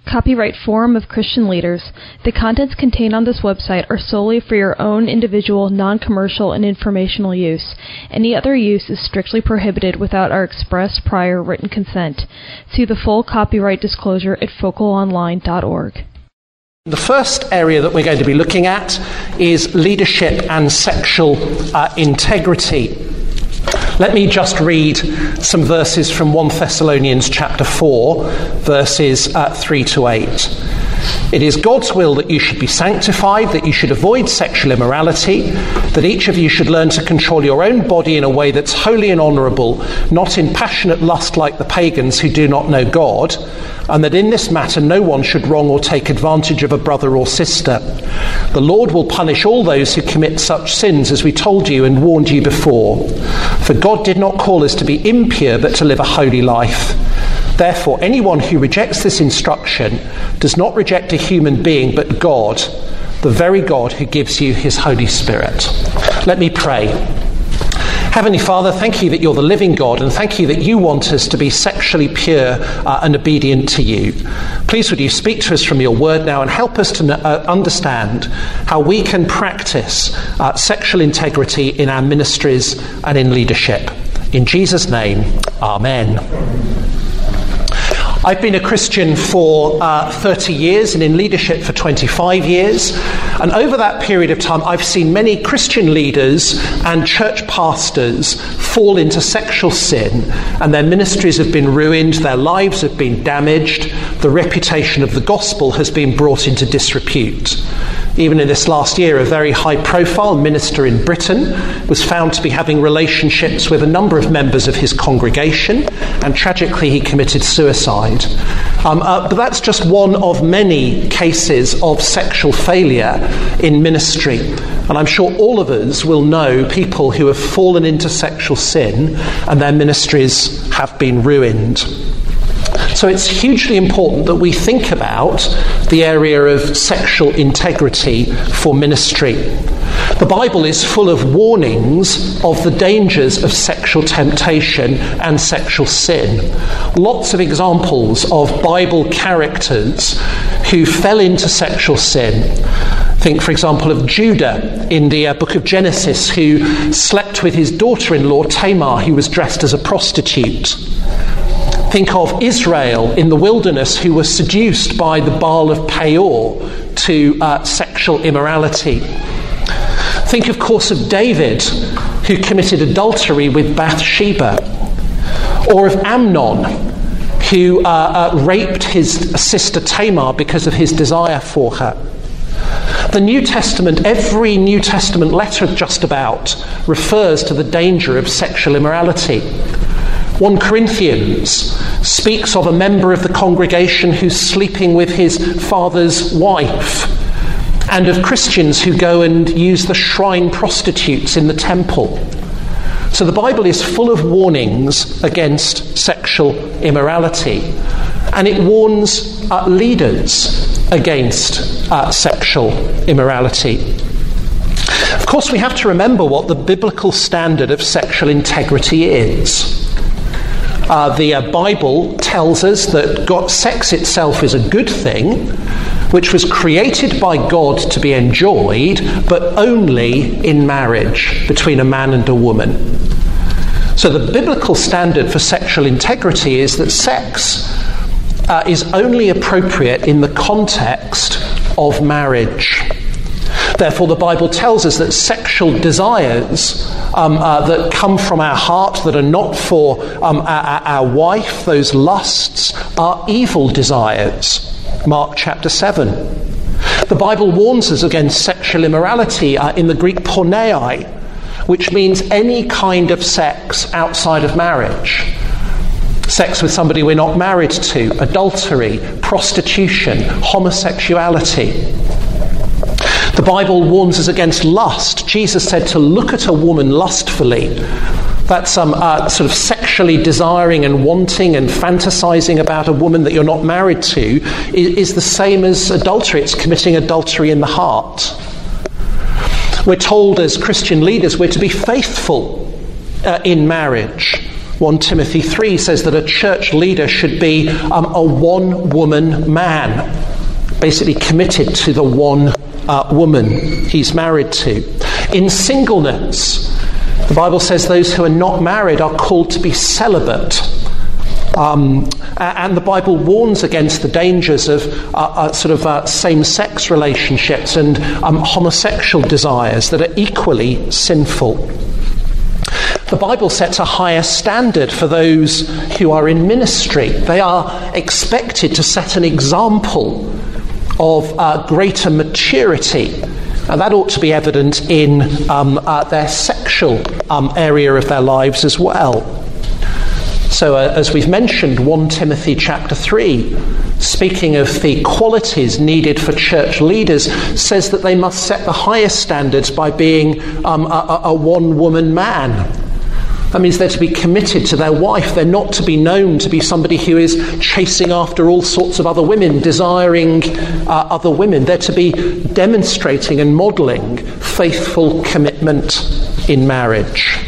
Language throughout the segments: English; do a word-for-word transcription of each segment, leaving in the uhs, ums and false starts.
Copyright Forum of Christian Leaders. The contents contained on this website are solely for your own individual, non-commercial, and informational use. Any other use is strictly prohibited without our express prior written consent. See the full copyright disclosure at focal online dot org. The first area that we're going to be looking at is leadership and sexual uh, integrity. Let me just read some verses from First Thessalonians chapter four, verses uh, three to eight. It is God's will that you should be sanctified, that you should avoid sexual immorality, that each of you should learn to control your own body in a way that's holy and honourable, not in passionate lust like the pagans who do not know God, and that in this matter no one should wrong or take advantage of a brother or sister. The Lord will punish all those who commit such sins, as we told you and warned you before. For God did not call us to be impure, but to live a holy life. Therefore, anyone who rejects this instruction does not reject a human being, but God, the very God who gives you his Holy Spirit. Let me pray. Heavenly Father, thank you that you're the living God, and thank you that you want us to be sexually pure uh, and obedient to you. Please would you speak to us from your word now and help us to uh, understand how we can practice uh, sexual integrity in our ministries and in leadership. In Jesus' name, amen. I've been a Christian for uh, thirty years and in leadership for twenty-five years. And over that period of time, I've seen many Christian leaders and church pastors fall into sexual sin, and their ministries have been ruined, their lives have been damaged, the reputation of the gospel has been brought into disrepute. Even in this last year, a very high-profile minister in Britain was found to be having relationships with a number of members of his congregation, and tragically he committed suicide. Um, uh, but that's just one of many cases of sexual failure in ministry. And I'm sure all of us will know people who have fallen into sexual sin and their ministries have been ruined. So it's hugely important that we think about the area of sexual integrity for ministry. The Bible is full of warnings of the dangers of sexual temptation and sexual sin. Lots of examples of Bible characters who fell into sexual sin. Think, for example, of Judah in the uh, book of Genesis, who slept with his daughter-in-law Tamar, who was dressed as a prostitute. Think of Israel in the wilderness, who was seduced by the Baal of Peor to uh, sexual immorality. Think, of course, of David, who committed adultery with Bathsheba. Or of Amnon, who uh, uh, raped his sister Tamar because of his desire for her. The New Testament, every New Testament letter just about, refers to the danger of sexual immorality. First Corinthians speaks of a member of the congregation who's sleeping with his father's wife, and of Christians who go and use the shrine prostitutes in the temple. So the Bible is full of warnings against sexual immorality, and it warns uh, leaders against uh, sexual immorality. Of course, we have to remember what the biblical standard of sexual integrity is. Uh, the uh, Bible tells us that God, sex itself is a good thing, which was created by God to be enjoyed, but only in marriage between a man and a woman. So the biblical standard for sexual integrity is that sex uh, is only appropriate in the context of marriage. Therefore, the Bible tells us that sexual desires um, uh, that come from our heart, that are not for um, our, our wife, those lusts, are evil desires. Mark chapter seven. The Bible warns us against sexual immorality uh, in the Greek porneia, which means any kind of sex outside of marriage. Sex with somebody we're not married to, adultery, prostitution, homosexuality. The Bible warns us against lust. Jesus said to look at a woman lustfully. That's um, uh, sort of sexually desiring and wanting and fantasizing about a woman that you're not married to is, is the same as adultery. It's committing adultery in the heart. We're told as Christian leaders we're to be faithful uh, in marriage. First Timothy three says that a church leader should be um, a one-woman man, basically committed to the one uh, woman he's married to. In singleness, the Bible says those who are not married are called to be celibate. Um, and the Bible warns against the dangers of uh, uh, sort of uh, same-sex relationships and um, homosexual desires that are equally sinful. The Bible sets a higher standard for those who are in ministry. They are expected to set an example of uh, greater maturity. And that ought to be evident in um, uh, their sexual um, area of their lives as well. So uh, as we've mentioned, First Timothy chapter three, speaking of the qualities needed for church leaders, says that they must set the highest standards by being um, a, a one-woman man. That means they're to be committed to their wife. They're not to be known to be somebody who is chasing after all sorts of other women, desiring uh, other women. They're to be demonstrating and modelling faithful commitment in marriage.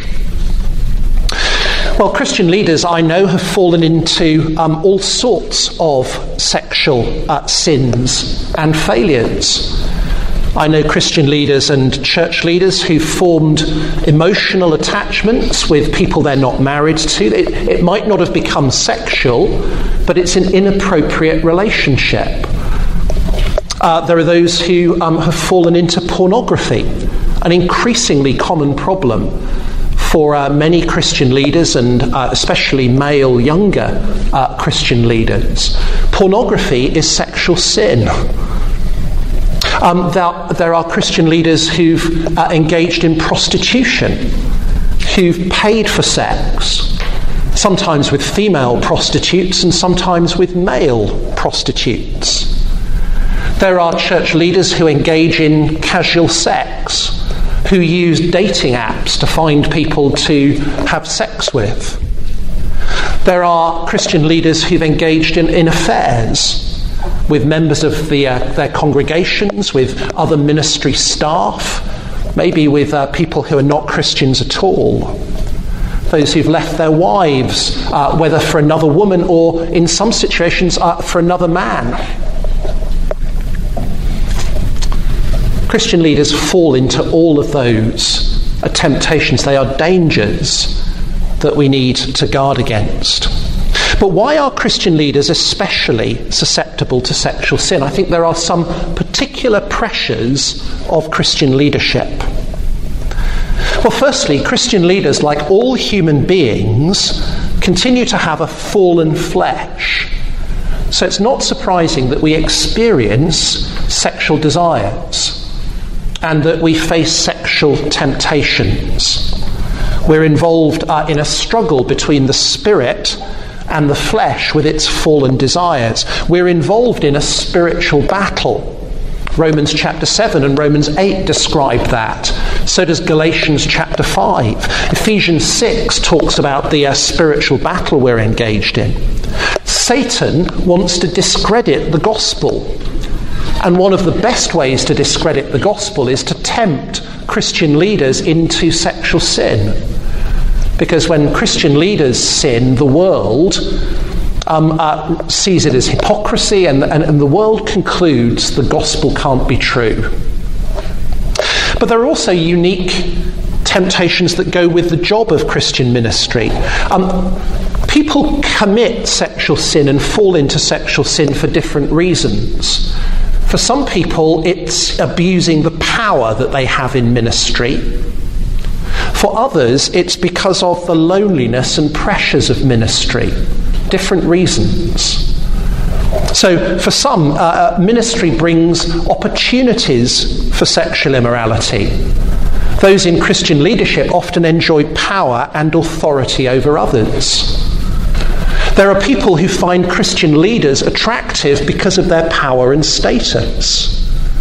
Well, Christian leaders, I know, have fallen into um, all sorts of sexual uh, sins and failures. I know Christian leaders and church leaders who formed emotional attachments with people they're not married to. It, it might not have become sexual, but it's an inappropriate relationship. Uh, there are those who um, have fallen into pornography, an increasingly common problem for uh, many Christian leaders, and uh, especially male, younger uh, Christian leaders. Pornography is sexual sin. Um, there, there are Christian leaders who've uh, engaged in prostitution, who've paid for sex, sometimes with female prostitutes and sometimes with male prostitutes. There are church leaders who engage in casual sex, who use dating apps to find people to have sex with. There are Christian leaders who've engaged in, in affairs with members of the, uh, their congregations, with other ministry staff, maybe with uh, people who are not Christians at all. Those who've left their wives, uh, whether for another woman or, in some situations, uh, for another man. Christian leaders fall into all of those temptations. They are dangers that we need to guard against. But why are Christian leaders especially susceptible to sexual sin? I think there are some particular pressures of Christian leadership. Well, firstly, Christian leaders, like all human beings, continue to have a fallen flesh. So it's not surprising that we experience sexual desires and that we face sexual temptations. We're involved uh, in a struggle between the spirit and the flesh with its fallen desires. We're involved in a spiritual battle. Romans chapter seven and Romans eight describe that. So does Galatians chapter five. Ephesians six talks about the uh, spiritual battle we're engaged in. Satan wants to discredit the gospel. And one of the best ways to discredit the gospel is to tempt Christian leaders into sexual sin. Because when Christian leaders sin, the world um, uh, sees it as hypocrisy, and, and, and the world concludes the gospel can't be true. But there are also unique temptations that go with the job of Christian ministry. Um, people commit sexual sin and fall into sexual sin for different reasons. For some people, it's abusing the power that they have in ministry. For others, it's because of the loneliness and pressures of ministry. Different reasons. So for some, uh, ministry brings opportunities for sexual immorality. Those in Christian leadership often enjoy power and authority over others. There are people who find Christian leaders attractive because of their power and status.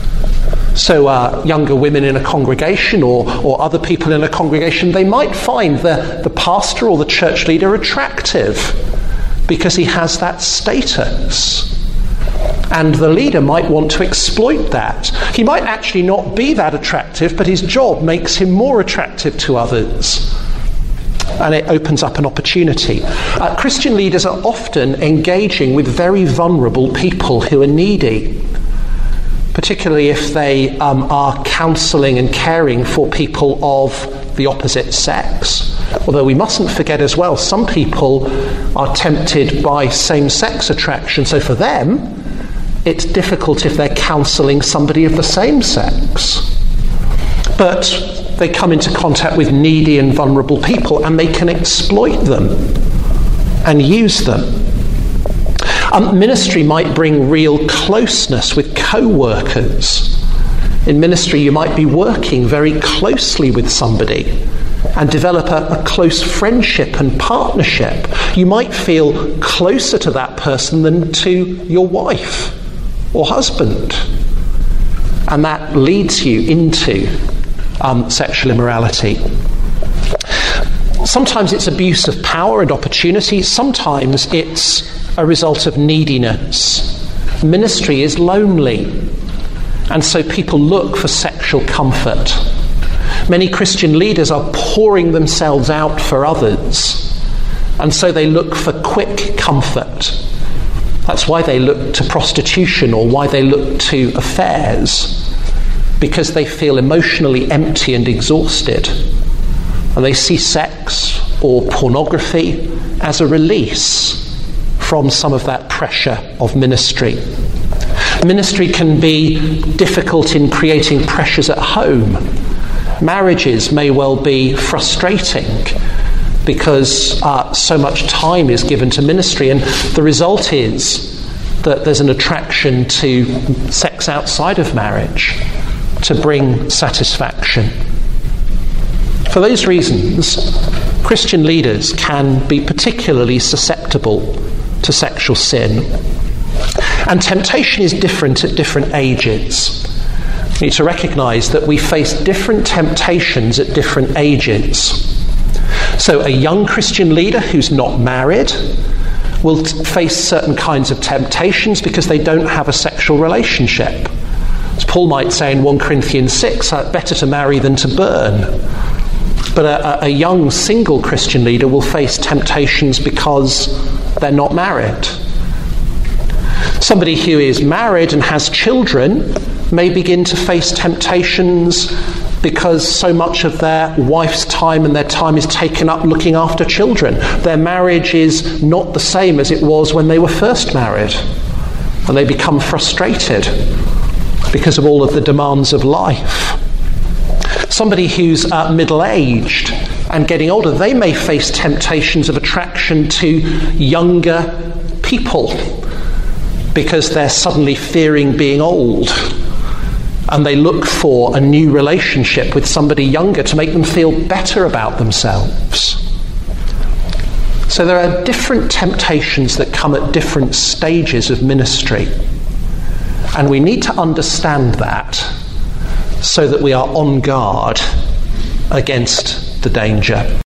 So uh, younger women in a congregation or, or other people in a congregation, they might find the, the pastor or the church leader attractive because he has that status. And the leader might want to exploit that. He might actually not be that attractive, but his job makes him more attractive to others. and it opens up an opportunity. Uh, Christian leaders are often engaging with very vulnerable people who are needy, particularly if they um, are counselling and caring for people of the opposite sex. Although we mustn't forget as well, some people are tempted by same-sex attraction, so for them it's difficult if they're counselling somebody of the same sex. But they come into contact with needy and vulnerable people, and they can exploit them and use them. Um, ministry might bring real closeness with co-workers. In ministry, you might be working very closely with somebody and develop a, a close friendship and partnership. You might feel closer to that person than to your wife or husband. And that leads you into um, sexual immorality. Sometimes it's abuse of power and opportunity. Sometimes it's a result of neediness. Ministry is lonely, and so people look for sexual comfort. Many Christian leaders are pouring themselves out for others, and so they look for quick comfort. That's why they look to prostitution or why they look to affairs, because they feel emotionally empty and exhausted. And they see sex or pornography as a release from some of that pressure of ministry. Ministry can be difficult in creating pressures at home. Marriages may well be frustrating because uh, so much time is given to ministry, and the result is that there's an attraction to sex outside of marriage to bring satisfaction. For those reasons, Christian leaders can be particularly susceptible to sexual sin. And temptation is different at different ages. We need to recognise that we face different temptations at different ages. So a young Christian leader who's not married will t- face certain kinds of temptations because they don't have a sexual relationship. As Paul might say in First Corinthians six, better to marry than to burn. But a, a young single Christian leader will face temptations because they're not married. Somebody who is married and has children may begin to face temptations because so much of their wife's time and their time is taken up looking after children. Their marriage is not the same as it was when they were first married, and they become frustrated because of all of the demands of life. Somebody who's uh, middle-aged and getting older, they may face temptations of attraction to younger people because they're suddenly fearing being old, and they look for a new relationship with somebody younger to make them feel better about themselves. So there are different temptations that come at different stages of ministry, and we need to understand that so that we are on guard against the danger.